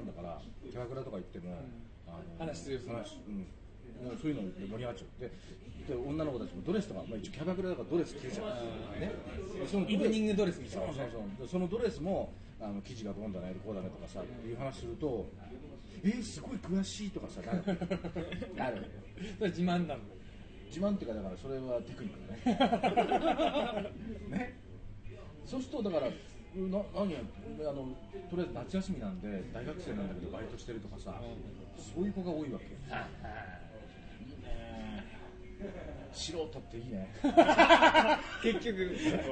だからキャバクラとか行っても、 話するもうそういうので盛り上がっちゃう。で女の子たちもドレスとか、一応キャバクラだからドレス着るじゃん、ね、そのイブニングドレスみたいな、 そうそのドレスも生地がどうだねこうだねとかさっていう話すると、すごい詳しいとかさなるそれ自慢なの。 自慢っていうか、だからそれはテクニックねね、そうするとだから何やとりあえず夏休みなんで大学生なんだけどバイトしてるとかさ、そういう子が多いわけよ。いいね、素人っていいね結局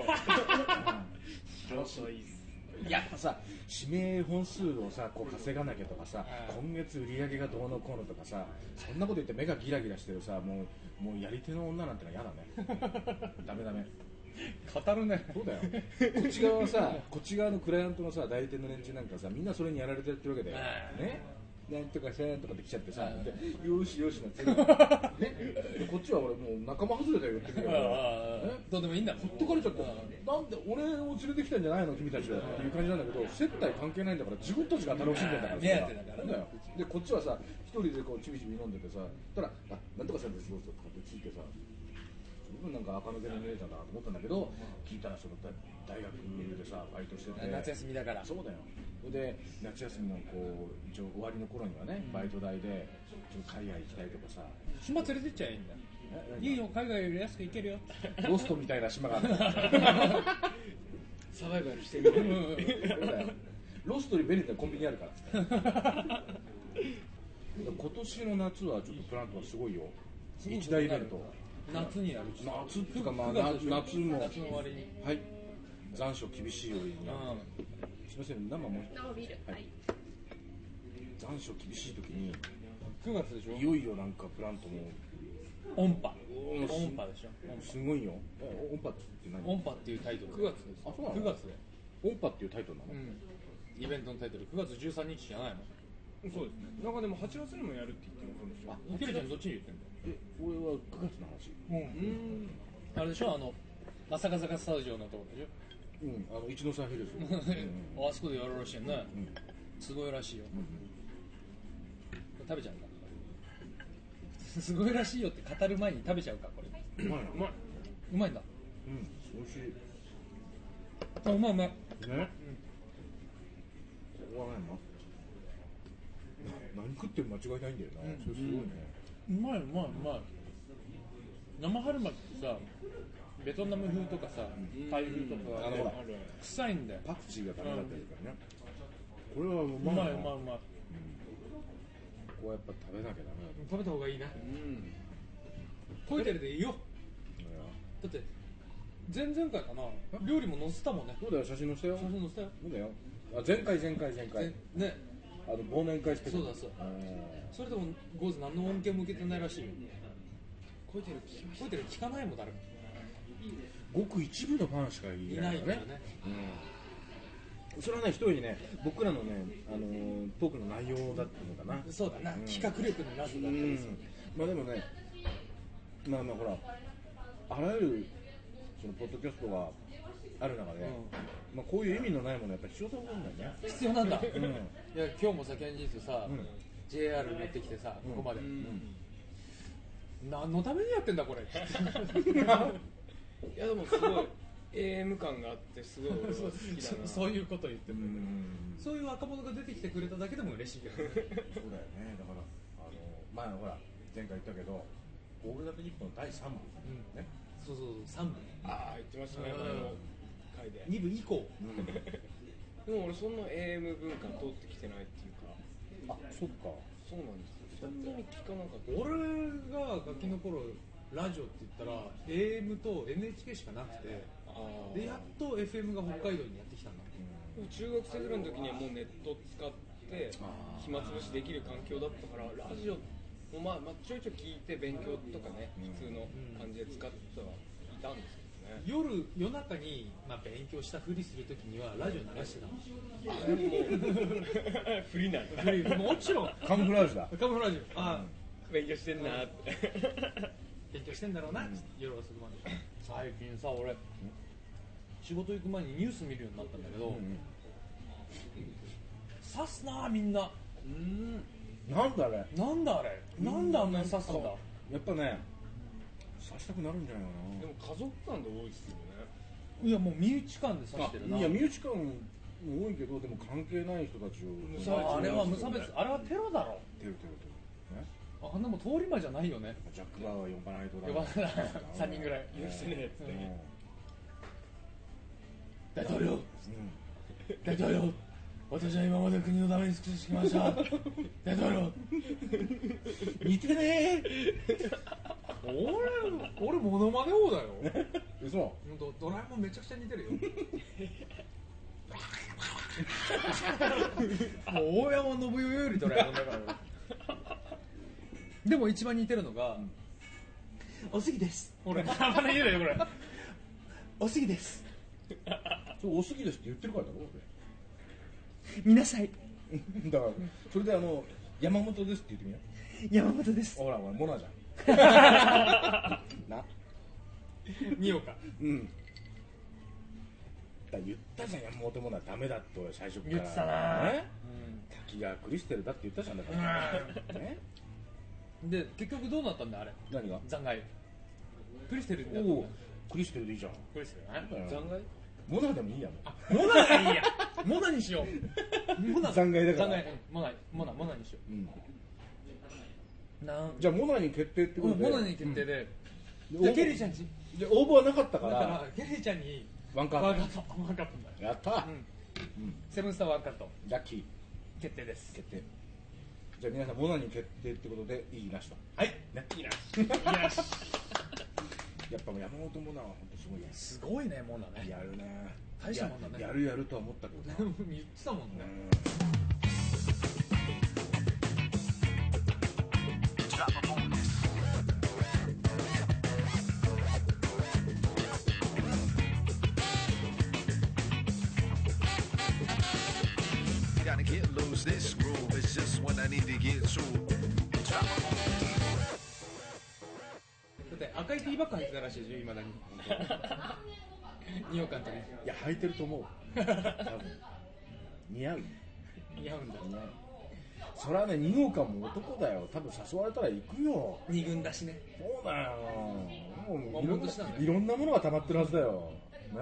素人いいっす。 やっぱさ、指名本数をさこう稼がなきゃとかさ、今月売り上げがどうのこうのとかさ、そんなこと言って目がギラギラしてるさ、もうやり手の女なんてのは嫌だねダメ語るね。 そうだよこっち側はさ、こっち側のクライアントのさ代理店の連中なんかさ、みんなそれにやられてるってわけで、ね、なんとかさんとかって来ちゃってさ、でよしよしなんて、ね、こっちは俺もう仲間外れだよ言ってくるからどうでもいいんだもん。 ほっとかれちゃって、なんで俺を連れてきたんじゃないの君たちはっていう感じなんだけど、接待関係ないんだから自分たちが楽しんでんだからさ、 目当てだからね。 だよ。でこっちはさ一人でこうちびちび飲んでてさ、たらなんとかさんですどうぞとかってついてさ、なんか垢抜けの姉ちゃんだなと思ったんだけど、聞いたらその大学でさバイトしてて、 夏休みだから。 そうだよ。で夏休みのこう一応終わりの頃にはね、バイト代でちょっと海外行きたいとかさ、 島連れてっちゃえばいいんだ。いいよ、海外より安く行けるよ。 ロストみたいな島があるサバイバルしてみるロストに便利なコンビニあるから今年の夏はちょっとプラントはすごいよ。一大イベント、 夏にやる。 夏っていうか、夏も夏の終わりに。 はい、残暑厳しいように、すみません、生ビール、はい、残暑厳しい時に 9月でしょ。 いよいよなんかプラントも音波でしょ。 すごいよ。音波って何？ 音波っていうタイトル。9月です。 あ、そうなの？ 9月で音波っていうタイトルなの？ イベントのタイトル9月13日じゃないの？ そうですね。なんかでも8月にもやるって言ってませんでした？ あ、ケルちゃんどっちに言ってんだよ。 俺は9月の話。 あれでしょ、朝霞坂スタジオのところでしょ。 一ノ沢ヒルズあそこでやるらしいね。すごいらしいよ。食べちゃうか。すごいらしいよって語る前に食べちゃうか、これ。 うまい。 うまいんだ。 美味しい。 あ、うまい。ね。 しょうがないな。何食っても間違いないんだよな。それすごいね。 うまい。生春巻きってさ、ベトナム風とかさ、タイ風とか臭いんだよ。 パクチーがダメだったりからね。これはうまい。こうやっぱ食べなきゃダメだ。 食べた方がいいな。コイテルでいいよ。だって前々回かな、料理も載せたもんね。 そうだよ、写真載せたよ。そうだよ。前回ね、忘年会スペシャル。 そうだ。それでもゴーズ何の恩恵も受けてないらしいよ。コイテル聞かないもん誰も。 ごく一部のファンしかいないからね。それはね、一人にね、僕らのね、トークの内容だっていうのかな。 そうだな、企画力のなさだったりする。 まあでもね、ほら、あらゆるそのポッドキャストがある中で、こういう意味のないものやっぱり必要だと思うんだよね。 必要なんだ。いや、今日もさ、ケンジーとさ、JR 乗ってきてさ、ここまで。何のためにやってんだこれ。 いやでもすごい AM 感があってすごい俺は好きだな。 そういうこと言ってる。そういう若者が出てきてくれただけでも嬉しいけどね。 そうだよね。だから前ほら前回言ったけど、オールナイトニッポンの第3部ね。 そう3部。 ああ言ってましたね。回で。 2部以降。 でも俺そんな AM 文化通ってきてないっていうか。 あ、そっか。 そうなんですよ。そんなに聞かなかった。 俺がガキの頃ラジオって言ったら AM と NHK しかなくて、でやっと FM が北海道にやってきたんだ。 中学生ぐらいの時にはもうネット使って暇つぶしできる環境だったから、ラジオもまあちょいちょい聞いて勉強とかね、普通の感じで使ってはいたんですけどね。 夜中に勉強したふりする時にはラジオ流してたの。 フリなんだ。 もちろんカムフラージュだ。 カムフラージュ。 勉強してんなって。 勉強してんだろうな。夜遅くまで。最近さ、俺仕事行く前にニュース見るようになったんだけど、刺すなみんな。 なんだあれ、 なんだあれ、なんであんなに刺すんだ。 やっぱね刺したくなるんじゃないかな。 でも家族間で多いですよね。 いやもう身内間で刺してるな。 いや身内間も多いけど、でも関係ない人たちをあれは無差別、あれはテロだろ。 テロね、 あんなもん通り魔じゃないよね。 ジャック・バーは呼ばないとだ呼ばない3人ぐらい許せねえっつって、 大統領、大統領、私は今まで国のために尽くしてきました。大統領、似てねえ。俺モノマネ王だよ。 嘘。 ドラえもんめちゃくちゃ似てるよ。もう大山信代よりドラえもんだから。でも一番似てるのが、おすぎです。俺まだ言うよこれ。おすぎです。 そうおすぎですって言ってるからだろ俺。 見なさい。 だからそれで山本ですって言ってみよ山本です。 う。ほらモナじゃん。な。 見ようか。 だ言ったじゃん、山本モナダメだって俺最初から。 言ってたな。 ね。滝川クリステルだって言ったじゃんだから。ね。 で結局どうなったんだあれ。 何が？ 残骸。クリステルになったんだ。 クリステルでいいじゃん。 クリステルね。 残骸？ モナでもいいやん。 モナがいいや。モナにしよう。モナ。 残骸だから。 残骸。モナにしよう。 じゃあモナに決定ってことで。 モナに決定で。じゃケリーちゃんち。 で応募はなかったから。 だからケリーちゃんにワンカット。 ワンカット。 やった。 セブンスターワンカット。 ラッキー。 決定です。 決定。じゃあ皆さんモナに決定ってことでいいなしと。 はい。 ね。いいなし。 いいなし。 やっぱ山本モナは本当すごいね。 すごいねモナね。 やるね。 大したもんだね。 やるとは思ったけどな。 言ってたもんね。だって赤いティーバッグ履いてたらしいですよ今だに。匂かんとね。 いや履いてると思う。多分似合う。 似合うんだ。 似合う。それはね、二号館も男だよ。多分誘われたら行くよ。 二軍だしね。 そうだよ。もういろんなものが溜まってるはずだよ。ね。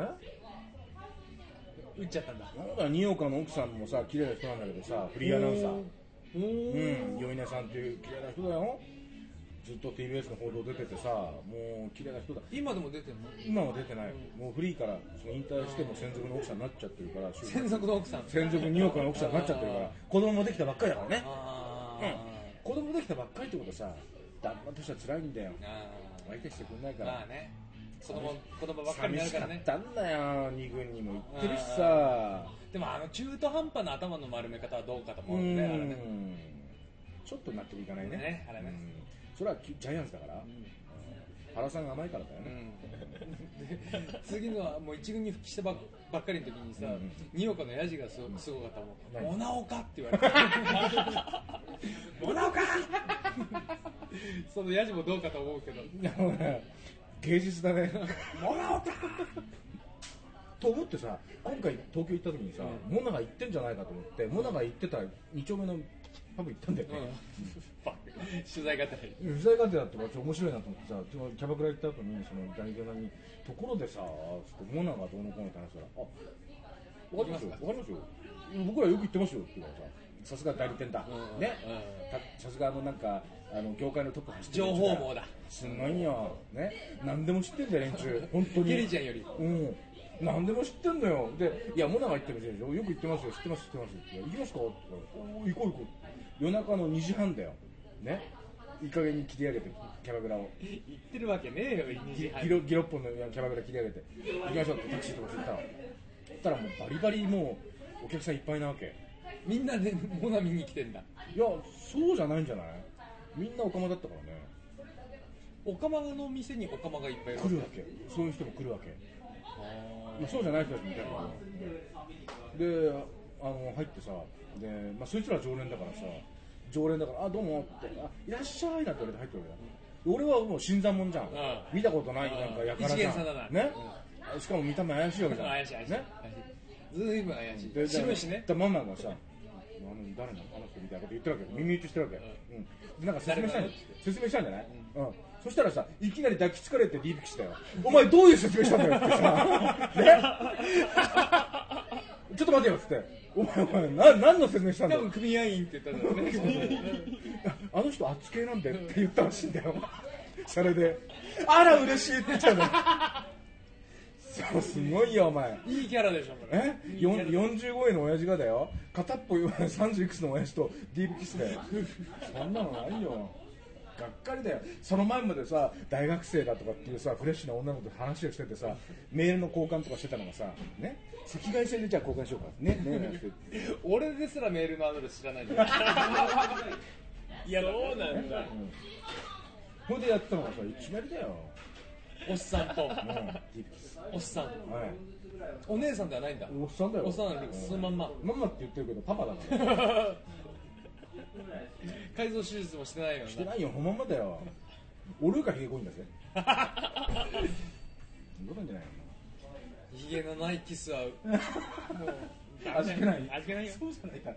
打っちゃったんだ。 なんだ二号館の奥さんもさ、綺麗な人なんだけどさ、フリーアナウンサー。よいねさんっていう綺麗な人だよ。ずっと TBS の報道出ててさ、もう綺麗な人だ。 今でも出てんの？ 今は出てない。もうフリーからその引退しても専属の奥さんになっちゃってるから。 専属の奥さん。 専属ニューヨークの奥さんになっちゃってるから。子供もできたばっかりだからね。子供できたばっかりってことさ、旦那としては辛いんだよ。相手してくんないから。 まあね。子供ばっかりになるからね。 寂しかったんだよ。二軍にも行ってるしさ。 でも中途半端な頭の丸め方はどうかと思うんで、あれね。 ちょっと納得いかないね。 ね、あれね。 それはジャイアンツだから、原さんが甘いからだよね。 次のはもう一軍に復帰したばっかりの時にさ、二岡のヤジがすごかったもん。モナオカって言われて。モナオカそのヤジもどうかと思うけど。 芸術だね。モナオカと思ってさ、今回東京行った時にさ、モナが行ってんじゃないかと思って、モナが行ってた2丁目のパブ行ったんだよね。 取材がてら取材がてらって面白いなと思ってさ、キャバクラ行った後にその代表にところでさ、モナがどうのこうのって話したら、あ、わかりますよ、わかりますよ。僕らよく行ってますよって言うからさ、さすが代理店だ。ね。さすがなんか業界のトップ走ってる。 情報網だ。 すごいよ。ね。何でも知ってんだよ連中。本当に。 ケリーちゃんより。 何でも知ってんだよ。で、いやモナが行ってるでしょ。よく行ってますよ。知ってます知ってますって。行きますかって言ったら、行こう行こう。夜中の2時半だよ。ね、いい加減に切り上げてキャバクラを行ってるわけねえよ。 ギロッポンのキャバクラ切り上げて行きましょうってタクシーとか行ったの。そしたらもうバリバリもうお客さんいっぱいなわけ。 みんなでモナ見に来てんだ。 いやそうじゃないんじゃない。みんなオカマだったからね。 オカマの店にオカマがいっぱいいる来るわけ。そういう人も来るわけ。そうじゃない人たちみたいな。で入ってさ、で、そいつら常連だからさ、あ、どうもって、あ、いらっしゃいなんて言われて入ってるわけだ。俺はもう新参者じゃん。見たことないなんかやからさ。 一元さんだな。 ね。しかも見た目怪しいわけじゃん。 怪しい。 ね。 ずいぶん怪しい。白いしね。 ママがさ、 誰なのあの人みたいなこと言ってるわけ、耳打ちしてるわけ、でなんか説明したんじゃない、そしたらさ、いきなり抱きつかれてディープキスだよ。お前どういう説明したんだよってさ、ちょっと待てよっつって、お前何の説明したんだよ。 多分組合員って言ったんだろうね。 あの人圧系なんでって言ったらしいんだよ。それで、あら嬉しいって言っちゃうんだよ。そう、すごいよお前。 いいキャラでしょこれ。 45位の親父がだよ、片っぽ30いくつの親父とディープキスだよ。そんなのないよ。がっかりだよ。その前までさ、大学生だとかっていうさ、フレッシュな女の子と話をしててさ、メールの交換とかしてたのがさ、ね、赤外線でじゃあ交換しようかね俺ですらメールのアドレス知らないんだよ。 いや、そうなんだ。 これでやってたのがさ、いきなりだよ。 おっさんと、おっさん、お姉さんではないんだ。 おっさんだよ。 おっさんなのにそのまんま。 ママって言ってるけどパパだから。 改造手術もしてないよな。 してないよ、ほんまんまだよ。俺よりかひげ濃いんだぜ。どうなんじゃないの。 ひげのないキスはもう味気ない。 味気ないよ。 そうじゃないか。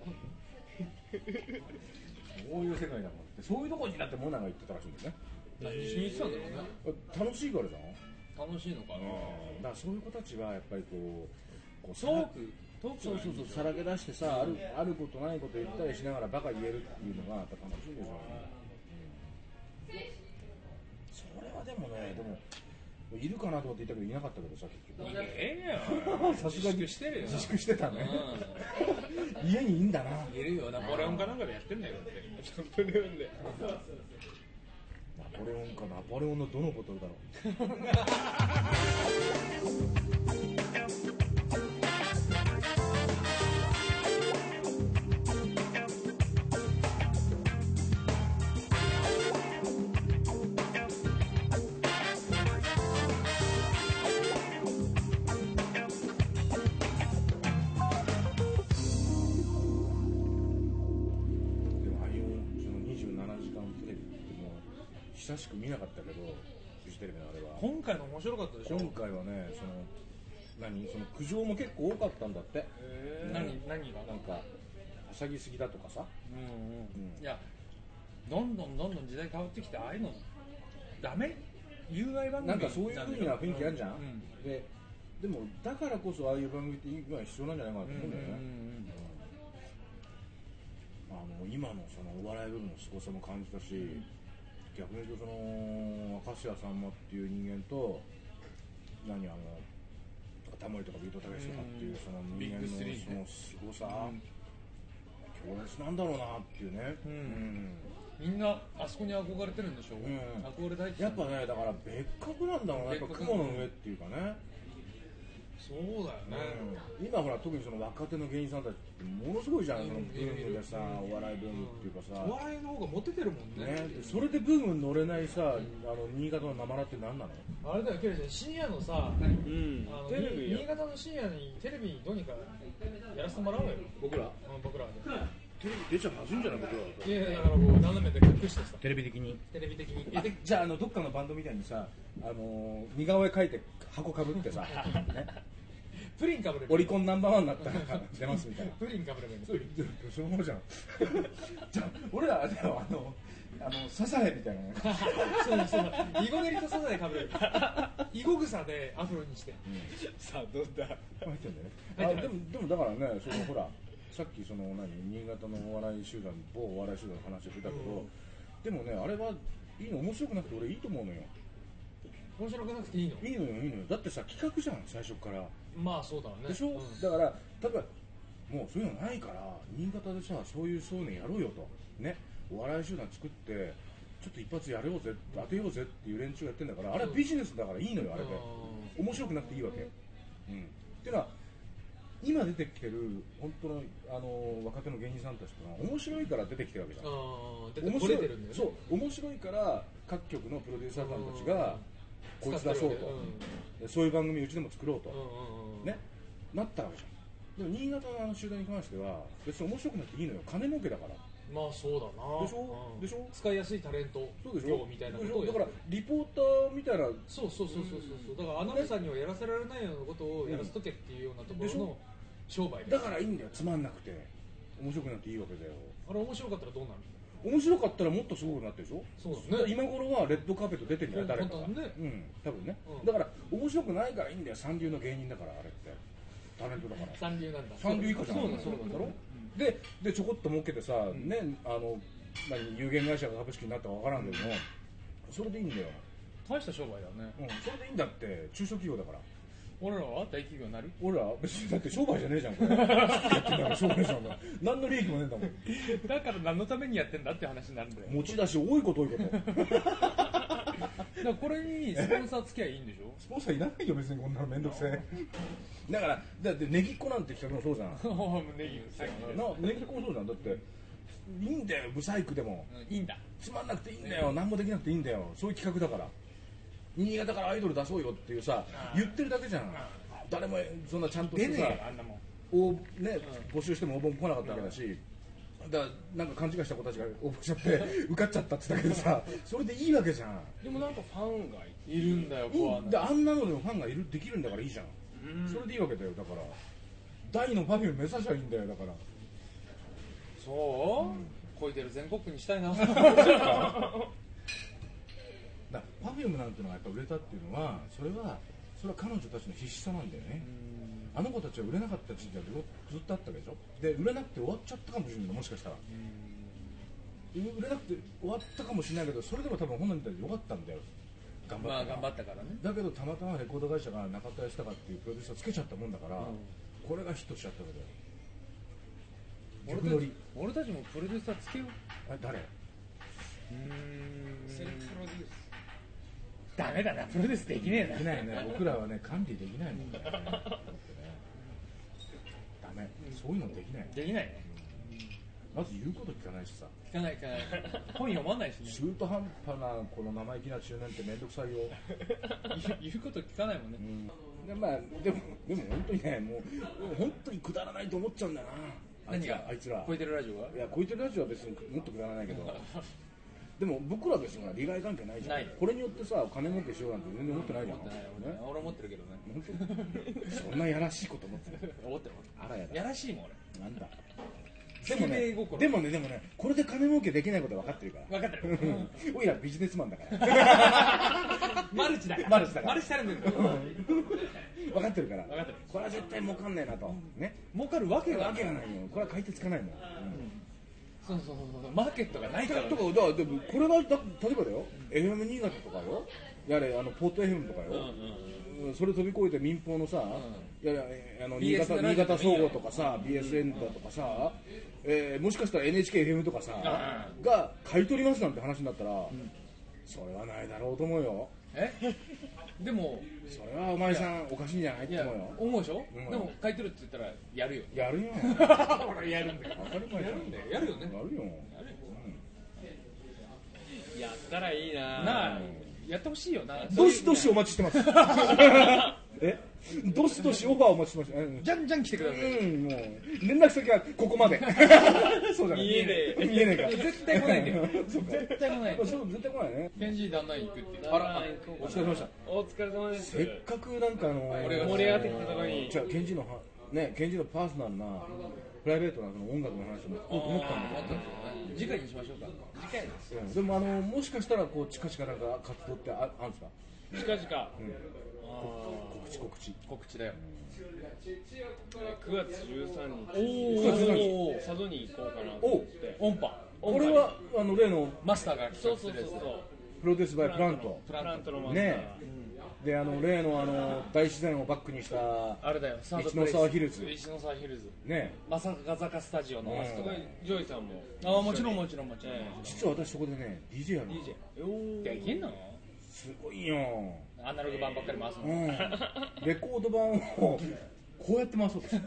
そういう世界だもんって、そういうとこになってモナが言ってたらしいんですね。 何しに行ってたんだろうね。 楽しいからじゃん。 楽しいのかな。 だからそういう子たちはやっぱりこうトークそうさらけ出してさ、あることないこと言ったりしながらバカ言えるっていうのがやっぱ楽しいんでしょうね。それはでもね、いるかなと思って言ったけどいなかったけどさ、結局。さすがに自粛してるよ。 自粛してたね。家にいいんだな。 いるよ。ナポレオンかなんかでやってんだよ。 ナポレオンで。 ナポレオンか、ナポレオンのどのボトルだろう。久しく見なかったけど、フジテレビのあれは。 今回の面白かったでしょ。 今回はね、その苦情も結構多かったんだって。 何がなんかはしゃぎすぎだとかさ。 いや、どんどん時代変わってきて、ああいうのダメ？有害番組なんかそういう風な雰囲気あるじゃん。でもだからこそああいう番組って今必要なんじゃないかなと思うんだよね。今のそのお笑い部分の凄さも感じたし。逆に言うとその明石家さんまっていう人間とタモリとかビートたけしとかっていうその人間のその凄さ、強烈なんだろうなっていうね。 みんなあそこに憧れてるんでしょ。憧れたいやっぱね、だから別格なんだろうな、やっぱ雲の上っていうかね。 そうだよね。 今ほら特にその若手の芸人さんたちってものすごいじゃん、そのブームでさ、お笑いブームっていうかさ、 お笑いの方がモテてるもんね。 それでブームに乗れないさ、新潟のなまらって何なの？ あれだよ、ケイちゃん、深夜のさ、新潟の深夜にテレビにどうにかやらせてもらおうよ。僕らで。 テレビ出ちゃまずいんじゃない僕ら。 いやだからこう斜めで隠してさ。テレビ的に。 じゃあどっかのバンドみたいにさ、似顔絵描いて箱かぶってさ、ね。 プリンかぶれる。 オリコンナンバーワンになったら出ますみたいな。 プリンかぶれる。 そのものじゃん。じゃあ俺らではサザエみたいな。 そう。イゴネリとサザエかぶれる。イゴグサでアフロにして。 さあどうだ。 入ってんだよね。でもだからね、そのほらさっきその新潟のお笑い集団、某お笑い集団の話をしてたけど、でもねあれはいいの、面白くなくて俺いいと思うのよ。 面白くなくていいの？ いいのよ。だってさ企画じゃん最初から。 まあそうだね。 でしょ。だから例えばもうそういうのないから新潟でさそういうのやろうよとね、お笑い集団作ってちょっと一発やろうぜ当てようぜっていう連中がやってんだから、あれはビジネスだからいいのよ。あれで面白くなくていいわけ。っていうのは今出てきてる本当の若手の芸人さんたちが面白いから出てきてるわけじゃん。面白い、そう面白いから各局のプロデューサーさんたちがこいつ出そうと、そういう番組うちでも作ろうとねなったわけじゃん。でも新潟の集団に関しては別に面白くなくていいのよ、金儲けだから。 まあそうだな。 でしょ。使いやすいタレント業みたいなことをだからリポーターみたいな。 そうだからアナウンサーにはやらせられないようなことをやらせとけっていうようなところの商売だからいいんだよ、つまんなくて。 面白くなっていいわけだよ。 あれ面白かったらどうなるの？ 面白かったらもっとすごくなってるでしょ。 そうだね。 今頃はレッドカーペット出てるんじゃない誰かが。 本当だね。 多分ね、 うんだから面白くないからいいんだよ。三流の芸人だからあれってタレントだから三流なんだ。 三流以下じゃん。 そうなんだろ。でちょこっと儲けてさ、ね、有限会社が株式になったかわからんけども、それでいいんだよ。 大した商売だね。 それでいいんだって。中小企業だから。 俺らは大企業になる？ 俺ら別にだって商売じゃねえじゃん。これやってんだから商売じゃん。何の利益もねえんだもん。 だから何のためにやってんだって話になるんだよ。 持ち出し多いこと多いこと。 だからこれにスポンサーつきゃいいんでしょ？ スポンサーいらないよ別に。こんなのめんどくせえ。だからだってネギっ子なんて企画もそうじゃん。 ネギネギっ子もそうじゃん。だっていいんだよ。ブサイクでもいいんだ。 つまんなくていいんだよ。何もできなくていいんだよ。そういう企画だから。新潟からアイドル出そうよっていうさ、言ってるだけじゃん。誰もそんなちゃんとしてさ、 あんなもんね、募集しても応募も来なかったわけだし、だからなんか勘違いした子たちが応募しちゃって受かっちゃったって言ったけどさ、それでいいわけじゃん。 でもなんかファンがいるんだよ。 あんなのでもファンができるんだからいいじゃん。それでいいわけだよ。だから大のパフューム目指しゃいいんだよ。だからそう、こいてる全国区にしたいな。 だパフュームなんてのがやっぱ売れたっていうのは、それは彼女たちの必死さなんだよね。あの子たちは売れなかった時期がずっとあったわけでしょ。で売れなくて終わっちゃったかもしれない。もしかしたら売れなくて終わったかもしれないけど、それでも多分本人たち良かったんだよ。頑張ったからね。だけどたまたまレコード会社が中田泰孝っていうプロデューサーつけちゃったもんだから、これがヒットしちゃったわけだよ。 俺たちもプロデューサーつけよう。 誰？ セルフプロデュース。 ダメだな、プロデュースできねえな。 できないね。僕らはね管理できないもんね。ダメ。そういうのできない。 できないね。 まず言うこと聞かないしさ。 聞かない本読まないしね。 中途半端なこの生意気な中年ってめんどくさいよ。 言うこと聞かないもんね。 でも本当にね、もう本当にくだらないと思っちゃうんだよな。 何が？ あいつら。 超えてるラジオは？ いや、超えてるラジオは別にもっとくだらないけど。でも僕ら別に利害関係ないじゃん。これによってさ、金儲けしようなんて全然思ってないじゃん。 俺思ってるけどね。 そんなやらしいこと思ってる。 思ってる。 あらやだ。 やらしいもん俺。 なんだ。でもね、これで金儲けできないことは分かってるから。 分かってる。 おいらビジネスマンだから。 マルチだから。マルチされてる。 分かってるから。これは絶対儲かんねえなと。ね。 儲かるわけがないよ。 これは買い手つかないもん。 そうマーケットがないから。 でもこれが例えばだよ。FM 新潟とかよ。やれポート FM とかよ。それ飛び越えて民放のさ、新潟総合とかさ、BSN だとかさ、もしかしたら NHKFM とかさが買い取りますなんて話になったら、それはないだろうと思うよ。 でもそれはお前さんおかしいんじゃないって思うよ。 思うでしょ。でも買い取るって言ったらやるよ。 やるよ。 俺やるんだよ。 当たり前だよ。 やるよね。 やるよ。 やったらいいな。 なあ、やってほしいよな。 どしどしお待ちしてます。どしどしオファーお待ちしてます。 じゃんじゃん来てください。 もう連絡先はここまで。そうじゃない。見えねえから。 絶対来ないんだよ。絶対来ない。 そう絶対来ないね。 ケンジー旦那行くって。 あら、お疲れ様でした。 お疲れ様です。 せっかくなんか盛り上がってきたところに。 じゃあケンジのパーソナルなプライベートなその音楽の話も思ったんだけど。 次回にしましょうか。次回です。 でももしかしたらこう近々なんか活動ってあるんですか？ 近々。 告知だよ。 9月13 日。 佐渡に行こうかなと思って。 音波。 これは例のマスターがそうプロデュースバイプラントのマスターね。で例の大自然をバックにしたあれだよ。 一ノ沢ヒルズね。まさか坂坂スタジオのすごいジョイさんも。 もちろん。 実は私そこでね DJ やるの。できんの？ すごいよ。 アナログ版ばっかり回すの。 レコード版をこうやって回そうとして。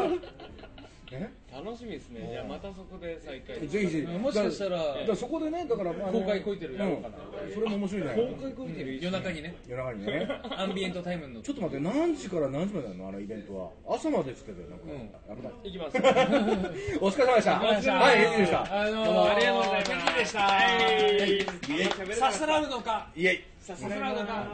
楽しみですね。じゃあまたそこで再会。 ぜひもしかしたらそこでね、だから公開こいてるやろうかな。 それも面白いね。 公開こいてる夜中にね。アンビエントタイムの。 ちょっと待って、何時から何時までなのあのイベントは？朝までつってたよ。なんか行きます。 お疲れ様でした。はい、エンジでした。 どうもありがとうございます。 エンジでした。さすらうのか。 イエイ。 さすらうのか。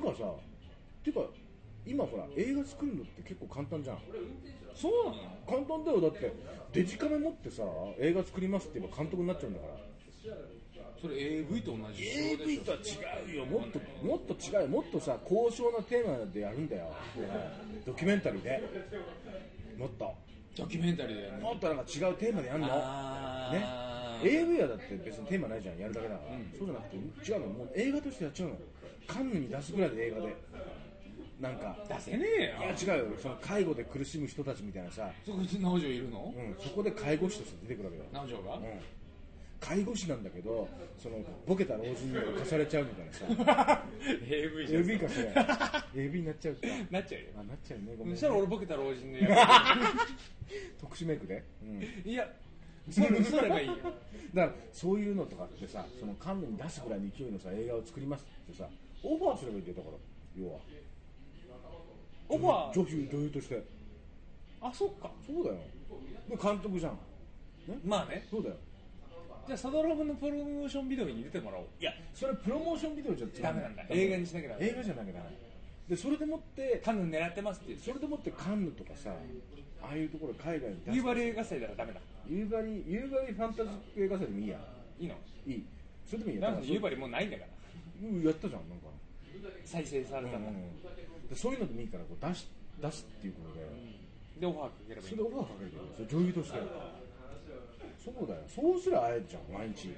かさっていうか今ほら映画作るのって結構簡単じゃん。 そうなの？ 簡単だよ。だってデジカメ持ってさ映画作りますって言えば監督になっちゃうんだから。 それ AV と同じ仕事で AV しょ。 とは違うよ。もっと違うよ。もっとさ高尚なテーマでやるんだよ。ドキュメンタリーでもっとドキュメンタリーでやるの？ もっとなんか違うテーマでやるのね。AV はだって別にテーマないじゃん、やるだけだから、そうじゃなくて違うの、もう映画としてやっちゃうの。カンヌに出すぐらいで映画でなんか出せねえよ。 いや違うよ、その介護で苦しむ人たちみたいなさ、 そこに直城いるの？ そこで介護士として出てくるわけよ。 直城が？ 介護士なんだけど、そのボケた老人に侵されちゃうみたいなさ AV じゃん。 AV かそれAV になっちゃうか。 なっちゃうよ。 なっちゃうね。ごめんね。 そしたら俺ボケた老人のや特殊メイクで、 ついやそれがいいよ。 だからそういうのとかってさ、そのカンヌに出すぐらいの勢いのさ映画を作りますってさ、オファーすればいいんだよ。だから要はオファー。 女優として。 あ、そっか。 そうだよ。で監督じゃん、ね、 まあね。 そうだよ。 じゃあサドラフのプロモーションビデオに出てもらおう。 いやそれプロモーションビデオじゃダメなんだ。映画にしなきゃダメ。 映画じゃなきゃダメで、それでもってカンヌ狙ってますって言う。 それでもってカンヌとかさ、ああいうところ海外に出す。 夕張映画祭ならダメだ。 夕張ファンタジック映画祭でもいいや。 いいの？ いい。それでもいいや。 なんか夕張もうないんだから。 やったじゃん、なんか再生されたんだ。 でそういうのでもいいからこう出すっていうことで、 でオファーかければいい。 それでオファーかけるけど、それ女優として。そうだよ。そうすら会えるじゃん、毎日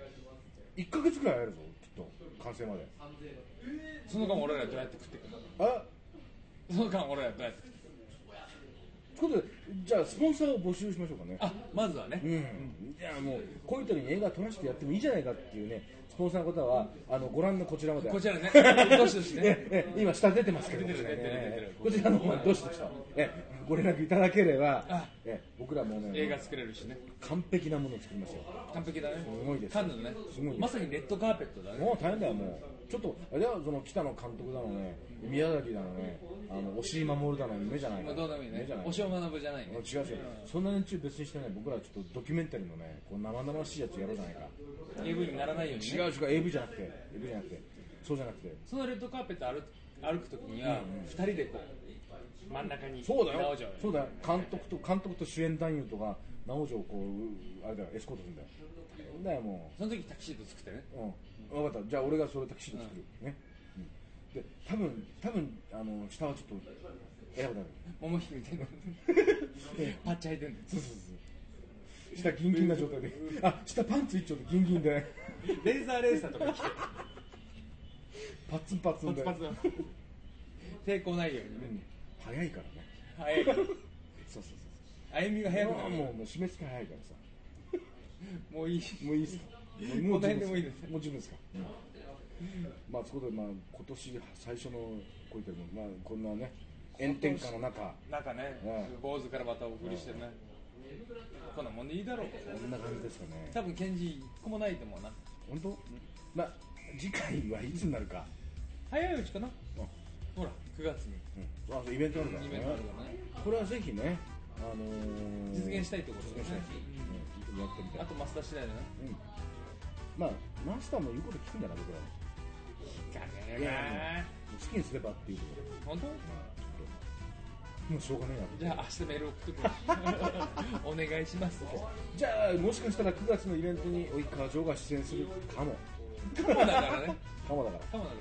1ヶ月くらい会えるぞきっと完成まで。 その間俺らどうやって食ってくるの？ あ、 その間俺らどうやって食ってくるということで、じゃあスポンサーを募集しましょうかね。 の？あ、まずはね。 じゃあもうこういう時に映画撮らせてやってもいいじゃないかっていうね、スポンサーの方はご覧のこちらまで。 こちらね。どしどしね。 今下出てますけど、 出てるこちらの方にどしどしとご連絡いただければ、僕らもね映画作れるしね。 完璧なものを作りますよ。 完璧だね。 すごいです。 カンヌのね。 すごいです。 まさにレッドカーペットだね。 もう大変だよ。もうちょっとあれはその北野監督だのね、宮崎だのね、押井守だの夢じゃないか。 どうでもいいね。押尾学じゃないね。 違う。そんな連中別にしてない。僕らちょっとドキュメンタリーのね、こう生々しいやつやろうじゃないか。 AV にならないようにね。 違う AV じゃなくてそうじゃなくて、 そのレッドカーペット歩くときには2人でこう真ん中にそうだよ直城。 そうだよ。監督と主演男優とか直城をこうあれだよ、エスコートするんだよ。だよもう。 その時タキシード作ってね。 分かった。じゃあ俺がそれタキシード作るね。で多分下はちょっと選ぶだろう。 桃引みたいなパッチ履いてんの。 そう下ギンギンな状態で、下パンツ一丁でギンギンでレーザーレーサーとか着てパツンパツンでパツパツ抵抗ないようにね。 早いからね。 早いから。 そう歩みが早くなる。 もう締め付け早いからさ。 もういいっすか？ もうこの辺でもいいです。 もう十分ですか。まあそこで今年最初のこういったもこんなね炎天下の中ね、坊主からまたお送りしてね。こんなもんでいいだろう。 こんな感じですかね。 多分ケンジ1個もないと思うな。 本当？次回はいつになるか。 早いうちかな。ほら9月に。 イベントあるからね。 イベントあるからね。 これはぜひね、 実現したいってことですね。 やってみたい。 あとマスター次第だね。 マスターも言うこと聞くんだな、僕ら。 聞かねえな。 好きにすればっていうことで。 本当？ もうしょうがねえな。 じゃあ明日メール送ってくる。お願いします。 じゃあもしかしたら9月のイベントに及川城が出演するかも。 だからね。 かもだから。 ね。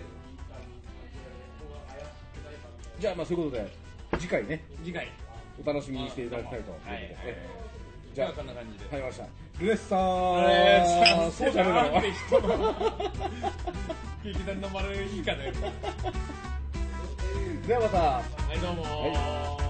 じゃあそういうことで次回お楽しみにしていただきたいと。 じゃあこんな感じで。 入りました。ルネッサンス。そうじゃねえだろ。 劇団の丸いいかね。 ではまた。 はいどうも。